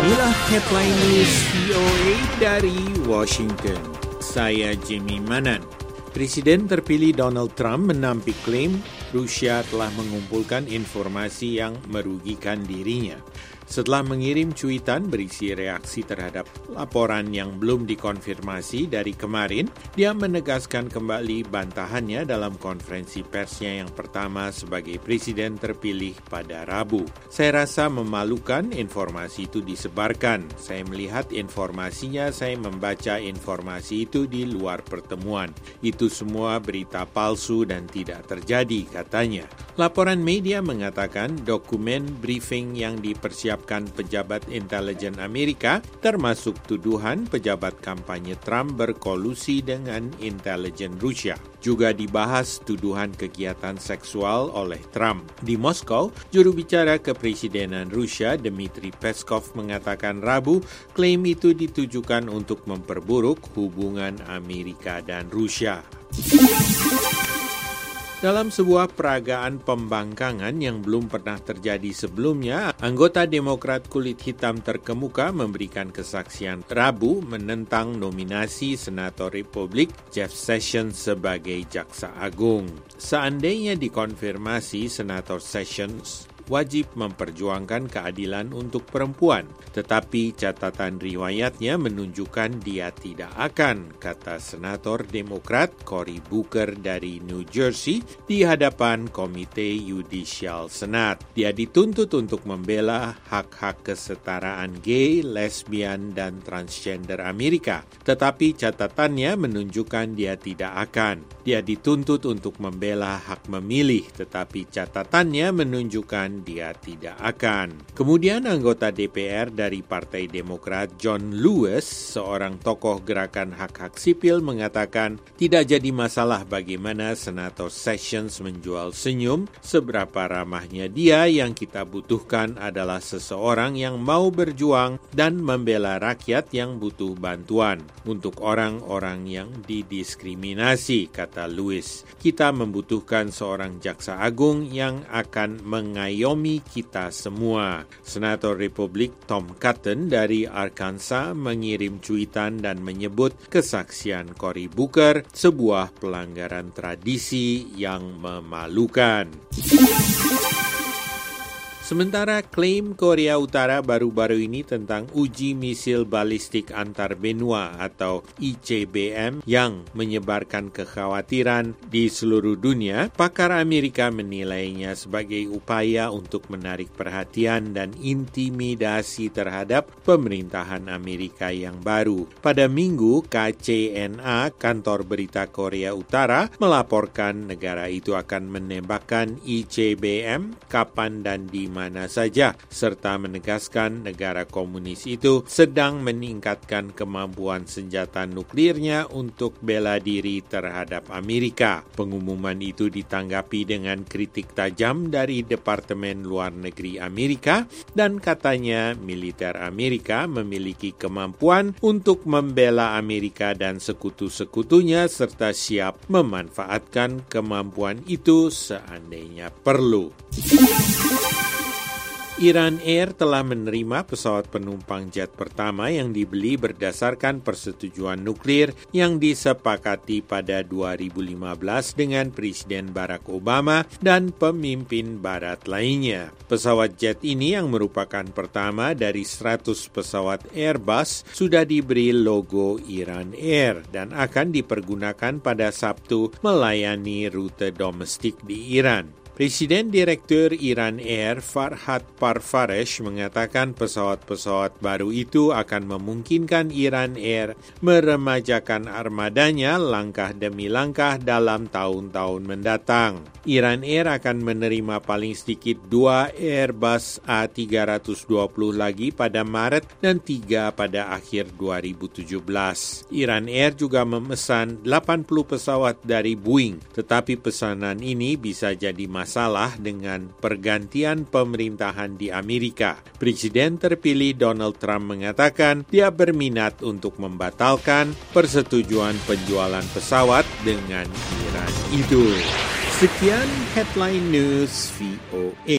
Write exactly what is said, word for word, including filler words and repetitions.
Inilah headline news V O A dari Washington. Saya Jimmy Manan. Presiden terpilih Donald Trump menampik klaim Rusia telah mengumpulkan informasi yang merugikan dirinya. Setelah mengirim cuitan berisi reaksi terhadap laporan yang belum dikonfirmasi dari kemarin, dia menegaskan kembali bantahannya dalam konferensi persnya yang pertama sebagai presiden terpilih pada Rabu. Saya rasa memalukan informasi itu disebarkan. Saya melihat informasinya, saya membaca informasi itu di luar pertemuan. Itu semua berita palsu dan tidak terjadi, katanya. Laporan media mengatakan dokumen briefing yang dipersiapkan pejabat intelijen Amerika, termasuk tuduhan pejabat kampanye Trump berkolusi dengan intelijen Rusia. Juga dibahas tuduhan kegiatan seksual oleh Trump. Di Moskow, juru bicara kepresidenan Rusia Dmitry Peskov mengatakan Rabu, klaim itu ditujukan untuk memperburuk hubungan Amerika dan Rusia. Dalam sebuah peragaan pembangkangan yang belum pernah terjadi sebelumnya, anggota Demokrat kulit hitam terkemuka memberikan kesaksian Rabu menentang nominasi Senator Republik Jeff Sessions sebagai Jaksa Agung. Seandainya dikonfirmasi, Senator Sessions wajib memperjuangkan keadilan untuk perempuan. Tetapi catatan riwayatnya menunjukkan dia tidak akan, kata Senator Demokrat Cory Booker dari New Jersey di hadapan Komite Yudisial Senat. Dia dituntut untuk membela hak-hak kesetaraan gay, lesbian, dan transgender Amerika. Tetapi catatannya menunjukkan dia tidak akan. Dia dituntut untuk membela hak memilih, tetapi catatannya menunjukkan dia tidak akan. Kemudian anggota D P R dari Partai Demokrat John Lewis, seorang tokoh gerakan hak-hak sipil, mengatakan tidak jadi masalah bagaimana Senator Sessions menjual senyum, seberapa ramahnya dia. Yang kita butuhkan adalah seseorang yang mau berjuang dan membela rakyat yang butuh bantuan. Untuk orang-orang yang didiskriminasi, kata Lewis. Kita membutuhkan seorang jaksa agung yang akan mengayomi kita semua. Senator Republik Tom Cotton dari Arkansas mengirim cuitan dan menyebut kesaksian Cory Booker sebuah pelanggaran tradisi yang memalukan. Sementara klaim Korea Utara baru-baru ini tentang uji misil balistik antar benua atau I C B M yang menyebarkan kekhawatiran di seluruh dunia, pakar Amerika menilainya sebagai upaya untuk menarik perhatian dan intimidasi terhadap pemerintahan Amerika yang baru. Pada Minggu, K C N A, kantor berita Korea Utara, melaporkan negara itu akan menembakkan I C B M kapan dan di mana saja, serta menegaskan negara komunis itu sedang meningkatkan kemampuan senjata nuklirnya untuk bela diri terhadap Amerika. Pengumuman itu ditanggapi dengan kritik tajam dari Departemen Luar Negeri Amerika dan katanya militer Amerika memiliki kemampuan untuk membela Amerika dan sekutu-sekutunya serta siap memanfaatkan kemampuan itu seandainya perlu. Iran Air telah menerima pesawat penumpang jet pertama yang dibeli berdasarkan persetujuan nuklir yang disepakati pada dua ribu lima belas dengan Presiden Barack Obama dan pemimpin barat lainnya. Pesawat jet ini yang merupakan pertama dari seratus pesawat Airbus sudah diberi logo Iran Air dan akan dipergunakan pada Sabtu melayani rute domestik di Iran. Presiden Direktur Iran Air Farhad Parvaresh mengatakan pesawat-pesawat baru itu akan memungkinkan Iran Air meremajakan armadanya langkah demi langkah dalam tahun-tahun mendatang. Iran Air akan menerima paling sedikit dua Airbus A tiga dua nol lagi pada Maret dan tiga pada akhir dua ribu tujuh belas. Iran Air juga memesan delapan puluh pesawat dari Boeing, tetapi pesanan ini bisa jadi masalah dengan pergantian pemerintahan di Amerika. Presiden terpilih Donald Trump mengatakan dia berminat untuk membatalkan persetujuan penjualan pesawat dengan Iran itu. Sekian headline news V O A.